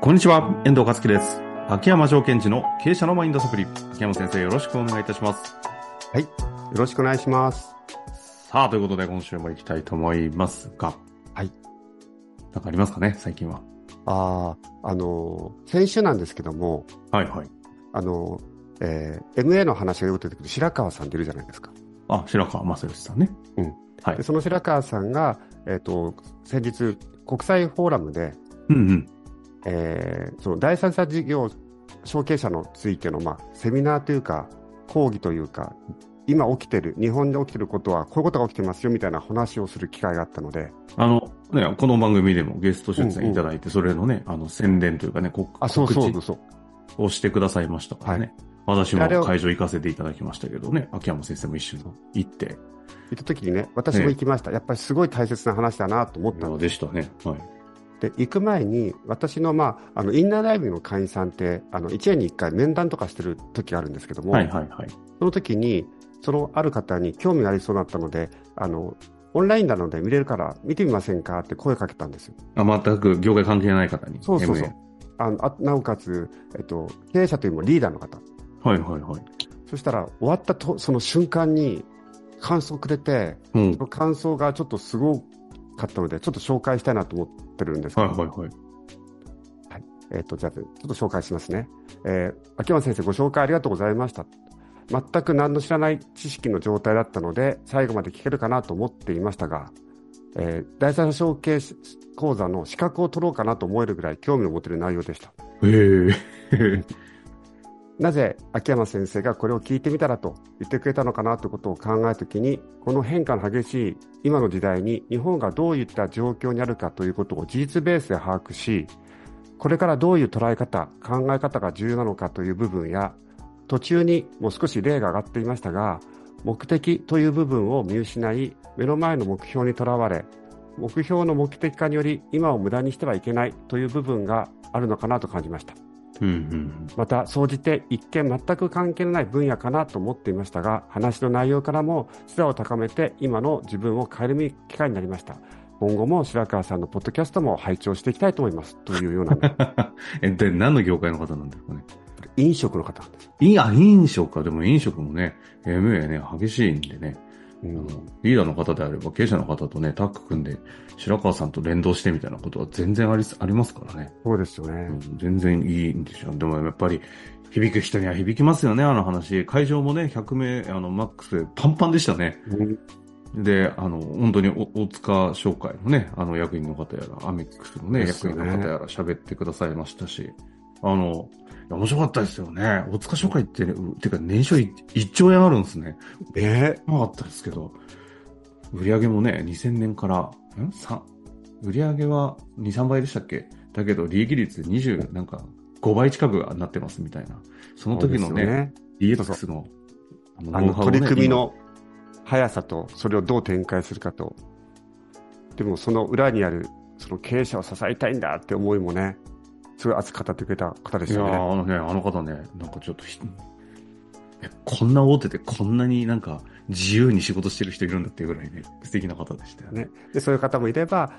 こんにちは、遠藤和樹です。秋山条件時の経営者のマインドサプリ。秋山先生、よろしくお願いいたします。 はい、よろしくお願いします。 さあ、ということで今週も行きたいと思いますが、 はい。 なんかありますかね、最近は。 先週なんですけども、 はいはい。 MA の話がよく出てくる白川さんっているじゃないですか。 あ、白川正義さんね。 うん。 はい。 で、その白川さんが、先日、国際フォーラムで、 うんうん。 その第三者事業承継者についての、セミナーというか、講義というか、今起きてる、日本で起きてることは、こういうことが起きてますよみたいな話をする機会があったので、 この番組でもゲスト出演いただいて、それのね、宣伝というかね、告知をしてくださいましたからね。はい、私も会場行かせていただきましたけどね、秋山先生も一緒に行った時にね、私も行きました。やっぱりすごい大切な話だなと思ったんです。 でしたね。はい。 で、行く前に、私の、インナーライブの会員さんって、1年に1回面談とかしてる時があるんですけども、 はいはいはい。 その時に、そのある方に興味がありそうだったので、オンラインなので見れるから見てみませんかって声かけたんですよ。 全く業界関係ない方に。 そうそうそう。なおかつ、経営者というよりもリーダーの方。 はいはいはい。 そしたら、終わったその瞬間に感想をくれて、その感想がちょっとすごかったので、ちょっと紹介したいなと思ってるんですけど。 はいはいはい。 はい。じゃあ、ちょっと紹介しますね。秋山先生、ご紹介ありがとうございました。全く何の知らない知識の状態だったので、最後まで聞けるかなと思っていましたが、第三者承継講座の資格を取ろうかなと思えるぐらい興味を持てる内容でした。なぜ秋山先生がこれを聞いてみたらと言ってくれたのかなということを考えるときに、この変化の激しい今の時代に日本がどういった状況にあるかということを事実ベースで把握し、これからどういう捉え方、考え方が重要なのかという部分や、途中にもう少し例が上がっていましたが、目的という部分を見失い、目の前の目標にとらわれ、目標の目的化により今を無駄にしてはいけないという部分があるのかなと感じました。また、総じて一見全く関係のない分野かなと思っていましたが、話の内容からも視座を高めて今の自分を変える機会になりました。今後も白川さんのポッドキャストも拝聴していきたいと思いますというようなで、何の業界の方なんですかね。 飲食の方なんです。 飲食か。でも飲食もね、MA ね、激しいんでね、リーダーの方であれば経営者の方とね、タッグ組んで、白川さんと連動してみたいなことは全然ありますからね。 そうですよね。 全然いいんでしょ。でもやっぱり、響く人には響きますよね、あの話。会場もね、100名、マックスでパンパンでしたね。で、本当に大塚商会のね、役員の方やら、アメックスのね、役員の方やら喋ってくださいましたし、面白かったですよね。大塚商会って、てか年商1兆円あるんですね。なかったですけど、売上もね、2000年から、売上は2、3倍でしたっけ？だけど、利益率なんか、5倍近くなってますみたいな。その時のね、DX の、 ノウハウをね、取り組みの速さと、それをどう展開するかと。でも、その裏にある、その経営者を支えたいんだって思いもね、すごい熱く語ってくれた方でしたね。 いやあの方ね、なんかちょっとこんな大手でこんなになんか自由に仕事してる人いるんだっていうぐらいね、素敵な方でしたよね。 で、そういう方もいれば、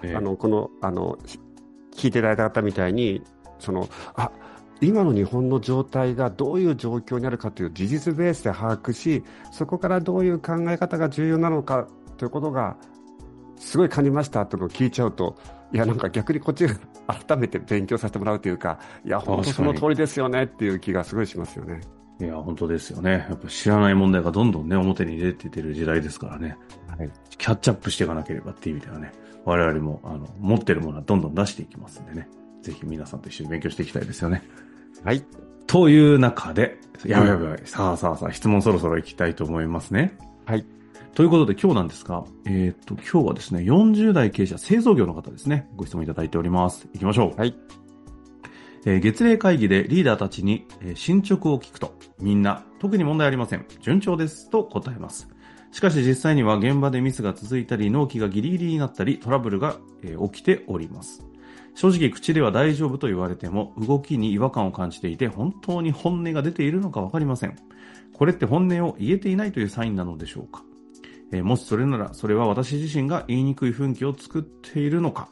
聞いていただいた方みたいに、今の日本の状態がどういう状況にあるかという事実ベースで把握し、そこからどういう考え方が重要なのかということが、すごい感じましたというのを聞いちゃうと、いや、なんか逆にこっちが改めて勉強させてもらうというか、いや、本当その通りですよねっていう気がすごいしますよね。 いや、本当ですよね。やっぱ知らない問題がどんどんね、表に出ている時代ですからね。はい。キャッチアップしていかなければっていう意味ではね、我々も、持ってるものはどんどん出していきますんでね。ぜひ皆さんと一緒に勉強していきたいですよね。 はい。 という中で、やばい。さあ、質問そろそろ行きたいと思いますね。 はい。 ということで今日なんですが、今日はですね、40代経営者製造業の方ですね、ご質問いただいております。行きましょう。 はい。 月例会議でリーダーたちに進捗を聞くと、みんな特に問題ありません。順調ですと答えます。しかし実際には現場でミスが続いたり、納期がギリギリになったり、トラブルが起きております。正直口では大丈夫と言われても、動きに違和感を感じていて、本当に本音が出ているのかわかりません。これって本音を言えていないというサインなのでしょうか？もしそれなら、それは私自身が言いにくい雰囲気を作っているのか、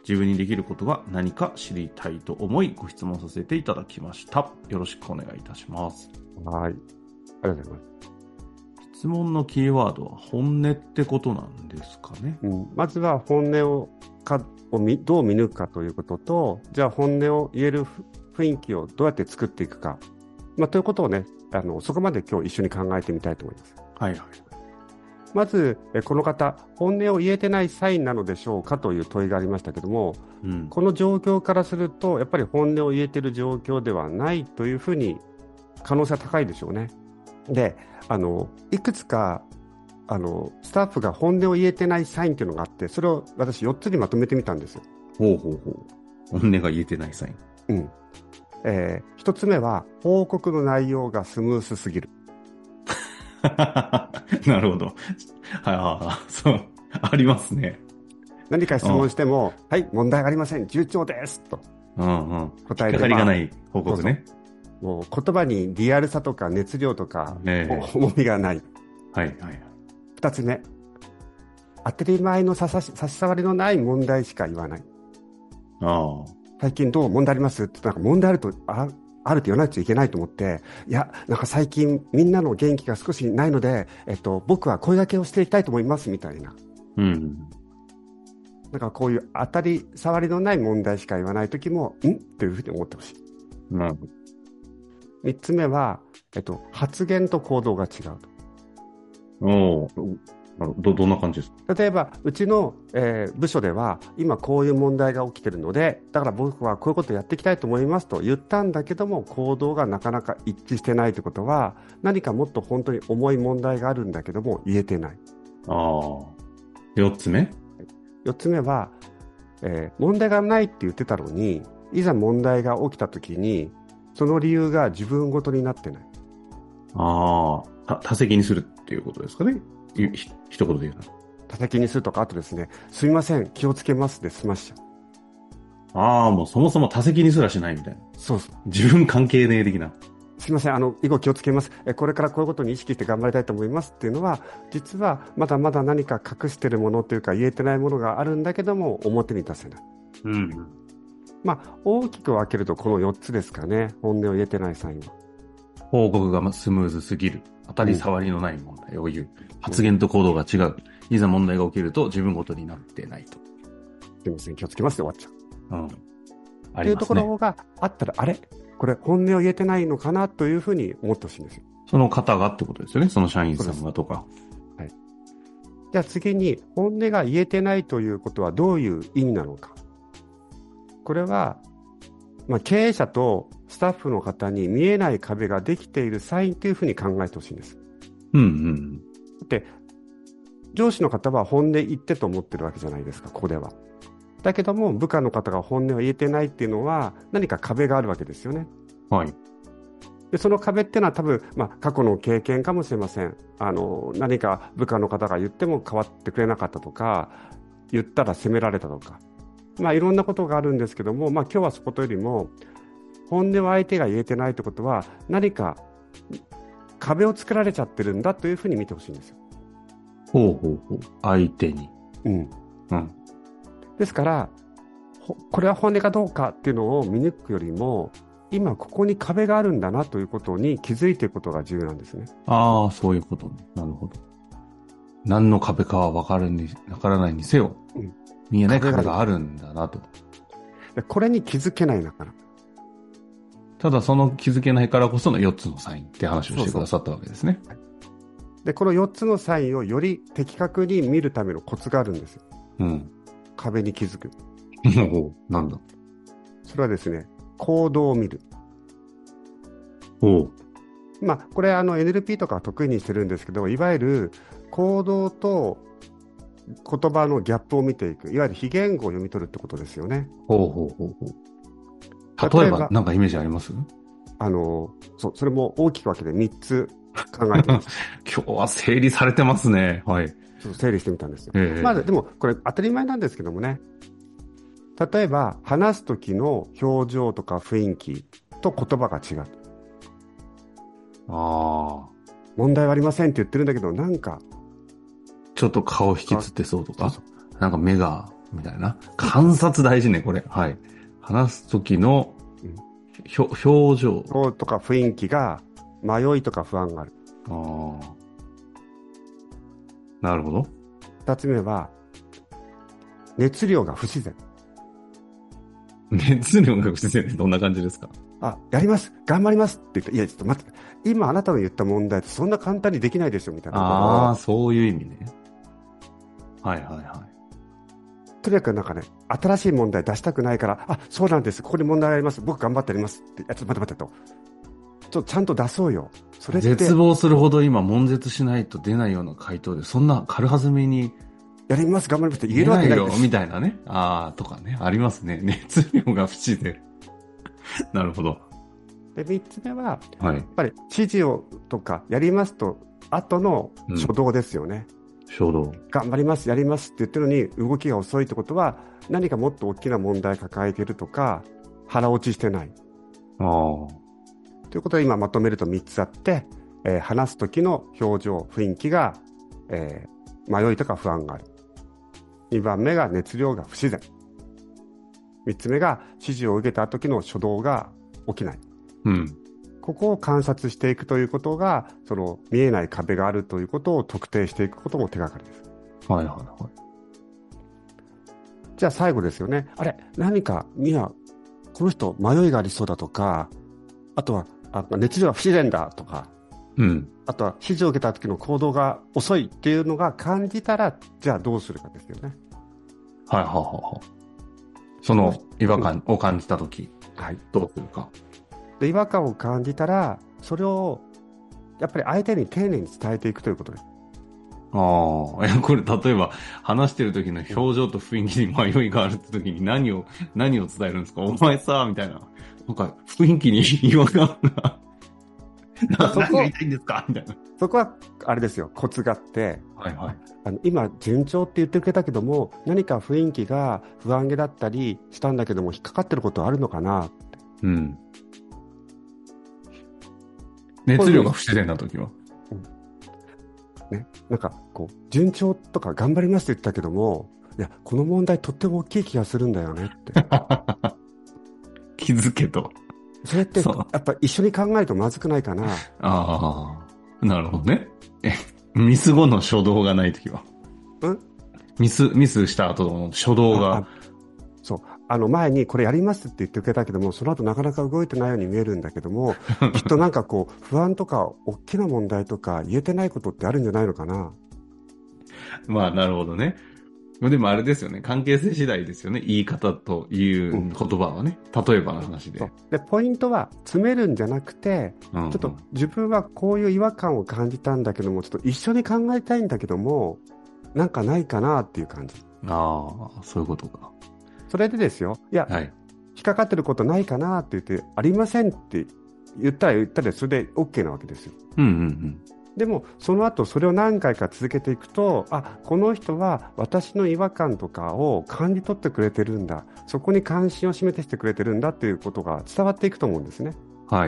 自分にできることが何か知りたいと思いご質問させていただきました。よろしくお願いいたします。 はい。ありがとうございます。 質問のキーワードは本音ってことなんですかね。 まずは本音をどう見抜くかということと、じゃあ本音を言える雰囲気をどうやって作っていくか、ということをね、そこまで今日一緒に考えてみたいと思います。 はいはい。 まず、この方、本音を言えてないサインなのでしょうかという問いがありましたけども、この状況からすると、やっぱり本音を言えている状況ではないというふうに可能性は高いでしょうね。で、いくつかスタッフが本音を言えてないサインというのがあって、それを私4つにまとめてみたんですよ。 ほうほうほう。本音が言えてないサイン。 1つ目は報告の内容がスムースすぎる。 なるほど。はい、そう、ありますね。 何か質問しても、はい、問題ありません、順調ですと答えて、 引っかかりがない報告ね。 もう言葉にリアルさとか熱量とか、重みがない。 はいはい。 2つ目、当たり前の差し障りのない問題しか言わない。最近どう問題ありますって、なんか問題あると言わないといけないと思って、いや、なんか最近みんなの元気が少しないので、僕は声掛けをしていきたいと思いますみたいな。なんかこういう当たり障りのない問題しか言わないときも、というふうに思ってほしい。3つ目は、発言と行動が違う。 どんな感じですか？ 例えば、うちの、部署では、今こういう問題が起きているので、だから僕はこういうことをやっていきたいと思いますと言ったんだけども、行動がなかなか一致してないということは、何かもっと本当に重い問題があるんだけども、言えてない。 4つ目 4つ目は、問題がないって言ってたのに、いざ問題が起きたときに、その理由が自分ごとになってない。 多責にするっていうことですかね。一言で言うと。 多責にするとか、あとですね、すみません、気をつけますで済ましちゃう。もうそもそも多責にすらしないみたいな。 そうそう。 自分関係ねえ的な。 すみません、以後気をつけます。これからこういうことに意識して頑張りたいと思いますっていうのは、実はまだまだ何か隠してるものというか言えてないものがあるんだけども、表に出せない。大きく分けるとこの4つですかね、本音を言えてないサインは。 報告がスムーズすぎる。当たり障りのない問題を言う。発言と行動が違う。いざ問題が起きると自分ごとになってないと。 すみません、気をつけますで終わっちゃう。 ありますね。 というところがあったら、あれこれ本音を言えてないのかなというふうに思ってほしいんですよ。 その方がってことですよね。その社員さんがとか。 はい。じゃあ次に、本音が言えてないということはどういう意味なのか。これは、経営者とスタッフの方に見えない壁ができているサインというふうに考えてほしいんです。で、上司の方は本音言ってと思ってるわけじゃないですか、ここでは。だけども、部下の方が本音を言えてないっていうのは、何か壁があるわけですよね。で、その壁っていうのは多分、過去の経験かもしれません。何か部下の方が言っても変わってくれなかったとか、言ったら責められたとか。いろんなことがあるんですけども、今日はそことよりも、本音を相手が言えてないってことは、何か壁を作られちゃってるんだというふうに見てほしいんですよ。 相手に。 ですから、これは本音かどうかっていうのを見抜くよりも、今ここに壁があるんだなということに気づいていくことが重要なんですね。 そういうことね。なるほど。何の壁かはわからないにせよ、見えない壁があるんだなと。 これに気づけないだから。 ただその気づけないからこその4つのサインって話をしてくださったわけですね。 で、この4つのサインをより的確に見るためのコツがあるんですよ。壁に気づく。 なんだ。 それはですね、行動を見る。これNLP とかは得意にしてるんですけど、いわゆる行動と言葉のギャップを見ていく、いわゆる非言語を読み取るってことですよね。 例えば何かイメージあります？ それも大きく分けて3つ考えてます。 今日は整理されてますね。ちょっと整理してみたんですよ。まずでもこれ当たり前なんですけどもね。例えば話す時の表情とか雰囲気と言葉が違う。問題はありませんって言ってるんだけど、なんかちょっと顔引きつってそうとか、なんか目がみたいな。観察大事ね、これ。はい。話すときの、表情。 そうとか雰囲気が、迷いとか不安がある。 ああ。なるほど。 二つ目は、熱量が不自然。 熱量が不自然ってどんな感じですか？ やります、頑張りますって言って、いや、ちょっと待って、今あなたの言った問題ってそんな簡単にできないですよ、みたいな。 ああ、そういう意味ね。はいはいはい。 とにかくなんかね、新しい問題出したくないから、そうなんです、ここに問題があります、僕頑張ってやりますって、ちょっと待ってと。ちゃんと出そうよ。それって。 絶望するほど今、悶絶しないと出ないような回答で、そんな軽はずみに、 やります、頑張りますって言えるわけないです。 出ないよ、みたいなね。とかね、ありますね。熱量が不自然。なるほど。 で、三つ目は、 はい、 やっぱり指示をとか、やりますと、後の初動ですよね。 初動。 頑張ります、やりますって言ってるのに、動きが遅いってことは、何かもっと大きな問題抱えてるとか、腹落ちしてない。ということで、今まとめると3つあって、話す時の表情、雰囲気が、迷いとか不安がある。2番目が熱量が不自然。3つ目が指示を受けた時の初動が起きない。ここを観察していくということが、その見えない壁があるということを特定していくことも手がかりです。 はいはいはい。 じゃあ最後ですよね。何か、この人迷いがありそうだとか、あとは、熱量が不自然だとか、あとは指示を受けた時の行動が遅いっていうのが感じたら、じゃあどうするかですよね。 はいはいはいはい。その違和感を感じた時、どうするか。 で、違和感を感じたら、それをやっぱり相手に丁寧に伝えていくということです。 これ例えば話してる時の表情と雰囲気に迷いがあるって時に何を伝えるんですか？お前さ、みたいな。なんか雰囲気に違和感が何が言いたいんですかみたいな。 そこはあれですよ、コツがあって、今順調って言ってくれたけども、何か雰囲気が不安げだったりしたんだけども、引っかかってることあるのかなって。 熱量が不自然な時は、 なんかこう順調とか頑張りますって言ったけども、いや、この問題とっても大きい気がするんだよねって気づけと。 それってやっぱ一緒に考えるとまずくないかな。 なるほどね。ミス後の初動がないときは。ミスした後の初動が。 前にこれやりますって言ってくれたけども、その後なかなか動いてないように見えるんだけども、きっとなんかこう不安とか大きな問題とか言えてないことってあるんじゃないのかな。 なるほどね。でもあれですよね。関係性次第ですよね。言い方という言葉はね。例えばの話で。 で、ポイントは詰めるんじゃなくて、ちょっと自分はこういう違和感を感じたんだけども、ちょっと一緒に考えたいんだけども、なんかないかなっていう感じ。 そういうことか。 それでですよ。いや、引っかかってることないかなって言って、ありませんって言ったらそれで OK なわけですよ。でもその後それを何回か続けていくと、この人は私の違和感とかを感じ取ってくれてるんだ、そこに関心を示してくれてるんだっていうことが伝わっていくと思うんですね。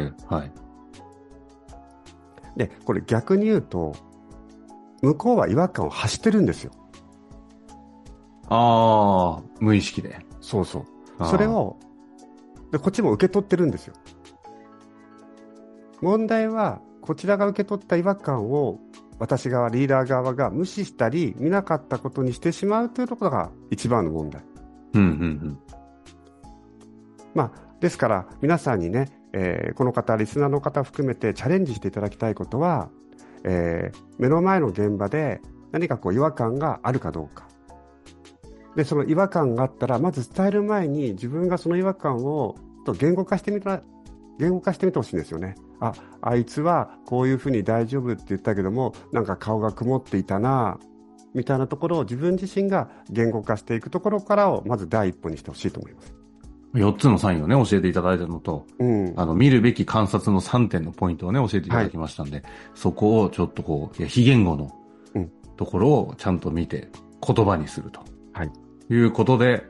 で、これ逆に言うと、向こうは違和感を発してるんですよ。 無意識で。 それをこっちも受け取ってるんですよ。問題はこちらが受け取った違和感を私側、リーダー側が無視したり見なかったことにしてしまうというところが一番の問題。ですから皆さんにね、この方、リスナーの方含めてチャレンジしていただきたいことは、目の前の現場で何かこう違和感があるかどうかで、その違和感があったらまず伝える前に自分がその違和感を言語化してみてほしいんですよね。あいつはこういうふうに大丈夫って言ったけども、なんか顔が曇っていたなみたいなところを自分自身が言語化していくところからをまず第一歩にしてほしいと思います。 4つのサインをね、教えていただいたのと、見るべき観察の3点のポイントをね、教えていただきましたんで、そこをちょっと非言語のところをちゃんと見て言葉にすると。いうことで、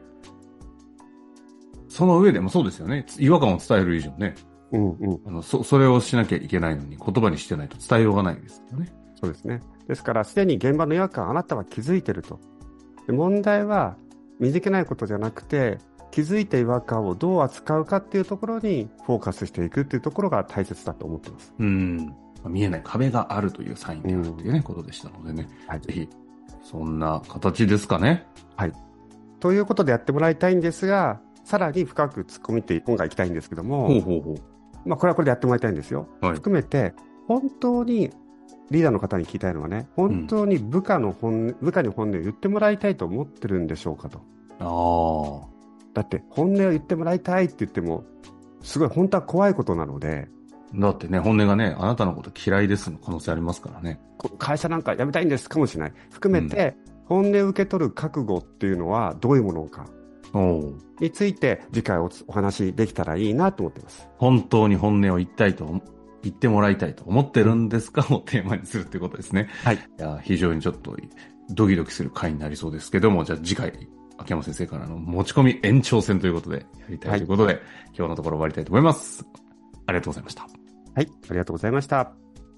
その上でもそうですよね。違和感を伝える以上ね。それをしなきゃいけないのに言葉にしてないと伝えようがないですよね。 そうですね。ですから、すでに現場の違和感あなたは気づいてると。で、問題は、 身にけないことじゃなくて、気づいた違和感をどう扱うかっていうところにフォーカスしていくっていうところが大切だと思っています。 見えない壁があるというサインであるというね、ことでしたのでね。 はい、 ぜひ、そんな形ですかね。 はい。ということでやってもらいたいんですが、さらに深く突っ込みて今回いきたいんですけども、これはこれでやってもらいたいんですよ。はい、含めて、本当にリーダーの方に聞きたいのはね、本当に部下に本音を言ってもらいたいと思ってるんでしょうかと。だって本音を言ってもらいたいって言っても、すごい本当は怖いことなので。 だってね、本音がね、あなたのこと嫌いですの可能性ありますからね。 会社なんか辞めたいんですかもしれない。含めて、本音を受け取る覚悟っていうのはどういうものかについて次回お話できたらいいなと思っています。 本当に本音を言ってもらいたいと思ってるんですかをテーマにするってことですね。はい。いや、非常にちょっとドキドキする回になりそうですけども、じゃあ次回、秋山先生からの持ち込み延長戦ということでやりたいということで、今日のところ終わりたいと思います。ありがとうございました。 はい、ありがとうございました。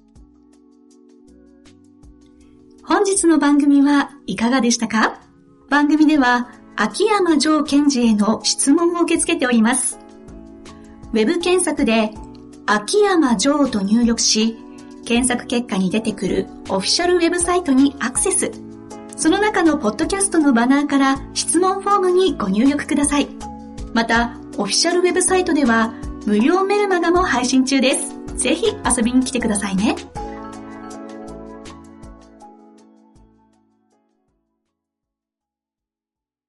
本日の番組はいかがでしたか？番組では秋山城賢治への質問を受け付けております。ウェブ検索で秋山城と入力し、検索結果に出てくるオフィシャルウェブサイトにアクセス。その中のポッドキャストのバナーから質問フォームにご入力ください。また、オフィシャルウェブサイトでは無料メルマガも配信中です。ぜひ遊びに来てくださいね。